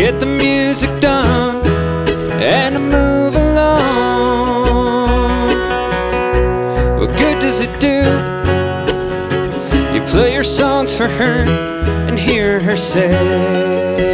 get the music done and to move along. What good does it do? You play your songs for her and hear her say,